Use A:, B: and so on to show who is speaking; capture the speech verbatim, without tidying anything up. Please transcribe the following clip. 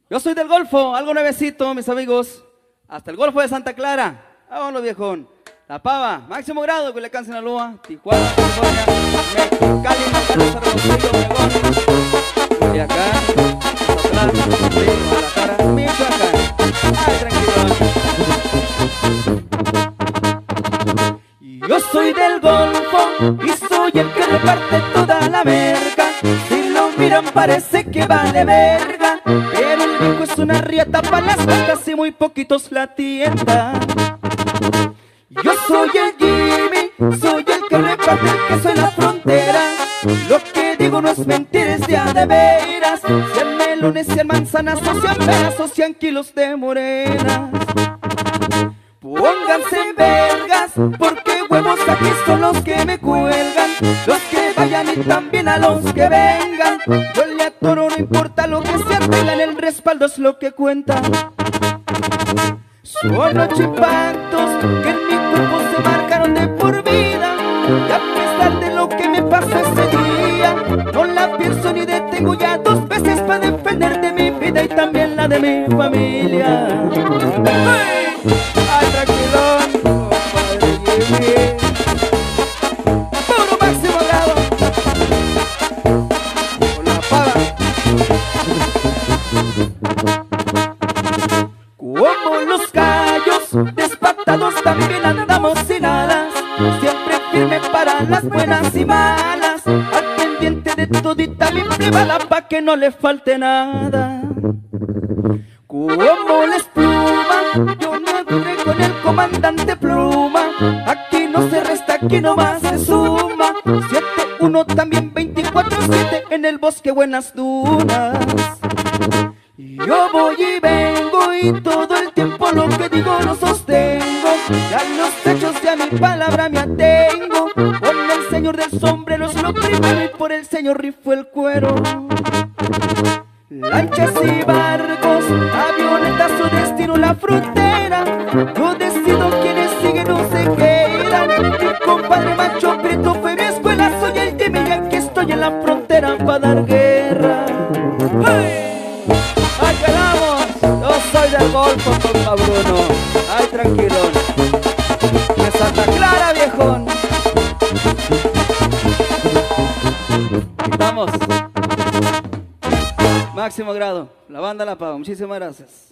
A: Yo soy del Golfo, algo nuevecito, mis amigos. Hasta el Golfo de Santa Clara. Vámonos, viejón. La Pava, Máximo Grado, Culiacán, Sinaloa, Tijuana, California, Mexicali, Nogales, Hermosillo, Obregón, Culiacán, Mazatlán, Guadalajara, Michoacán. Ay, tranquilo. Yo soy del Golfo y soy el que reparte toda la verga. Si lo miran parece que vale verga, pero el viejo es una riata para las vacas y muy poquitos la tiendan. Yo soy el Jimmy, soy el que reparte el queso en la frontera. Lo que digo no es mentira, es de a de veras. Cien melones, cien manzanas, o cien peras, o cien kilos de morenas. Pónganse vergas, porque huevos aquí son los que me cuelgan. Los que vayan y también a los que vengan. Yo le atoro, no importa lo que sea, en el respaldo es lo que cuenta. Son los chipactos que en mi cuerpo se marcaron de por vida. Y a pesar de lo que me pasó ese día, no la pienso ni detengo ya dos veces para defender de mi vida y también la de mi familia. ¡Ay! ¡Ay, tranquilón, compadre Jimmy! ¡Puro Máximo Grado! Con la Pava. Como los callos despatados también andamos sin alas, siempre firme para las buenas y malas, al pendiente de todita mi privada pa' que no le falte nada. Como la espuma, yo no entré con el comandante Pluma. Aquí no se resta, aquí nomás se suma. siete uno también veinticuatro siete en el bosque Buenas Dunas. Yo voy y vengo y todo el tiempo lo que digo lo sostengo. Ya los hechos y a mi palabra me atengo. Con el señor del sombrero es lo primero y por el señor rifo el cuero. Lanchas y barcos, avionetas, su destino la frontera. Yo decido quienes siguen o se quedan. Mi compadre Macho Prieto fue mi escuela. Soy el Jimmy y aquí estoy en la frontera para dar guerra. ¡Hey! ¡Ay, quedamos! Yo soy del Golfo, compa Bruno. ¡Ay, tranquilón! De Santa Clara, viejón. Vamos. Máximo Grado, la banda La Pava. Muchísimas gracias.